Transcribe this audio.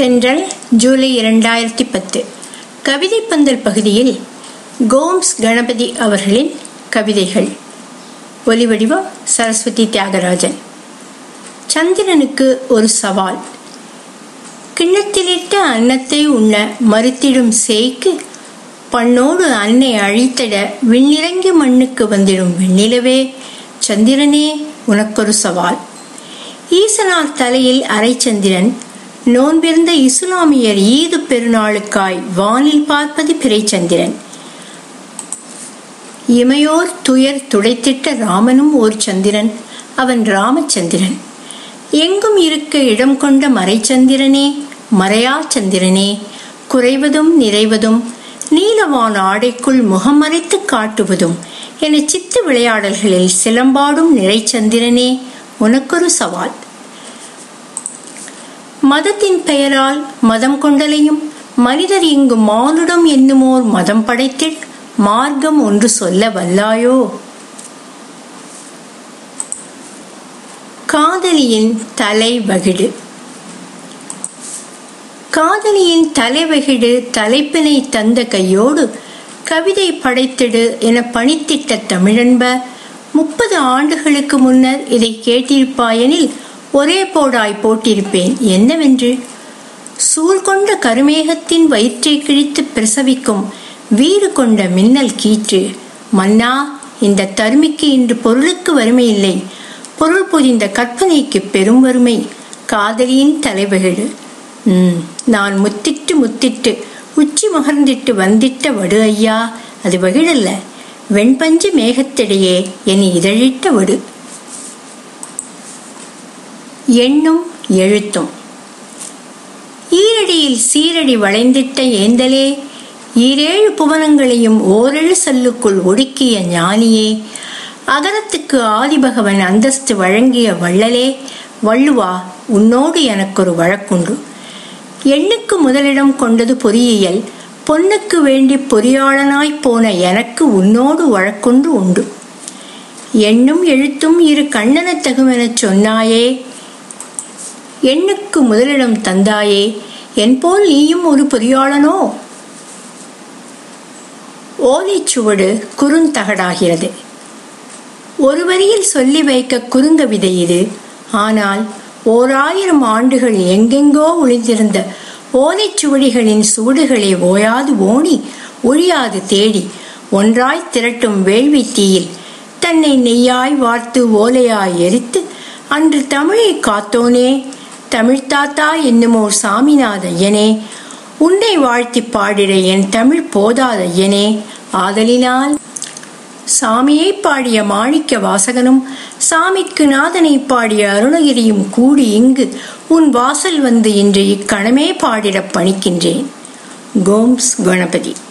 தென்றல் ஜூலை 2010 கவிதை பந்தல் பகுதியில் கோம்ஸ் கணபதி அவர்களின் கவிதைகள். ஒலிவடிவம் சரஸ்வதி தியாகராஜன். சந்திரனுக்கு ஒரு சவால். கிண்ணத்திலிட்ட அன்னத்தை உண்ண மறுத்திடும் சேய்க்கு பண்ணோடு அன்னை அழித்திட விண்ணிறங்கி மண்ணுக்கு வந்திடும் வெண்ணிலவே, சந்திரனே உனக்கொரு சவால். ஈசனார் தலையில் அரை சந்திரன், நோன்பிருந்த இஸ்லாமியர் ஈது பெருநாளுக்காய் வானில் பார்ப்பது பிறைச்சந்திரன். இமையோர் துயர் துடைத்திட்ட ராமனும் ஓர் சந்திரன், அவன் ராமச்சந்திரன். எங்கும் இருக்க இடம் கொண்ட மறைச்சந்திரனே, மறையா சந்திரனே, குறைவதும் நிறைவதும் நீலவான் ஆடைக்குள் முகம் மறைத்து காட்டுவதும் என சித்து விளையாடல்களில் சிலம்பாடும் நிறைச்சந்திரனே, உனக்கொரு சவால். மதத்தின் பெயரால் மதம் கொண்டலையும் மனிதர் இங்கு மானுடம் என்னுமோர் மதம் படைத்திட மார்க்கம் ஒன்று சொல்ல வல்லாயோ. காதலியின் தலைவகிடு. காதலியின் தலைவகிடு தலைப்பினை தந்த கையோடு கவிதை படைத்திடு என பணித்திட்ட தமிழன்ப, 30 ஆண்டுகளுக்கு முன்னர் இதை கேட்டிருப்பாயெனில் ஒரே போடாய் போட்டிருப்பேன். என்னவென்று? சூழ்கொண்ட கருமேகத்தின் வயிற்றை கிழித்து பிரசவிக்கும் வீறு கொண்ட மின்னல் கீற்று. மன்னா, இந்த தருமிக்கு இன்று பொருளுக்கு வறுமை இல்லை, பொருள் பொதிந்த கற்பனைக்கு பெரும் வறுமை. காதலியின் தலைவகிடு. நான் முத்திட்டு முத்திட்டு உச்சி மகர்ந்திட்டு வந்திட்ட வடு ஐயா, அது வகிடல்ல, வெண்பஞ்சு மேகத்திடையே என் இதழிட்ட வடு. எண்ணும் எழுத்தும். ஈரடியில் சீரடி வளைந்திட்ட ஏந்தலே, ஈரேழு புவனங்களையும் ஓரெழு சல்லுக்குள் ஒடுக்கிய ஞானியே, அகரத்துக்கு ஆதிபகவன் அந்தஸ்து வழங்கிய வள்ளலே, வள்ளுவா, உன்னோடு எனக்கொரு வழக்குண்டு. எண்ணுக்கு முதலிடம் கொண்டது பொறியியல், பொன்னுக்கு வேண்டி பொறியாளனாய்ப் போன எனக்கு உன்னோடு வழக்கொன்று உண்டு. எண்ணும் எழுத்தும் இரு கண்ணன தகுமெனச் சொன்னாயே, எண்ணுக்கு முதலிடம் தந்தாயே, என் போல் நீயும் ஒரு பொறியாளனோ. ஓலைச்சுவடு குறுந்தகடாகிறது. ஒரு வரியில் சொல்லி வைக்க குறுங்கவிதை இது. ஆனால் 1000 ஆண்டுகள் எங்கெங்கோ ஒளிந்திருந்த ஓலைச்சுவடிகளின் சுவடுகளை ஓயாது ஓணி ஒழியாது தேடி ஒன்றாய் திரட்டும் வேள்வி தீயில் தன்னை நெய்யாய் வார்த்து ஓலையாய் எரித்து அன்று தமிழை காத்தோனே, தமிழ்த்தாத்தா என்னுமோர் சாமிநாத ஐயனே, உன்னை வாழ்த்தி பாடிட என் தமிழ் போதாத ஐயனே. ஆதலினால் சாமியை பாடிய மாணிக்க வாசகனும் சாமிக்கு நாதனை பாடிய அருணகிரியும் கூடி இங்கு உன் வாசல் வந்து இன்று இக்கணமே பாடிட பணிக்கின்றேன். கோம்ஸ் கணபதி.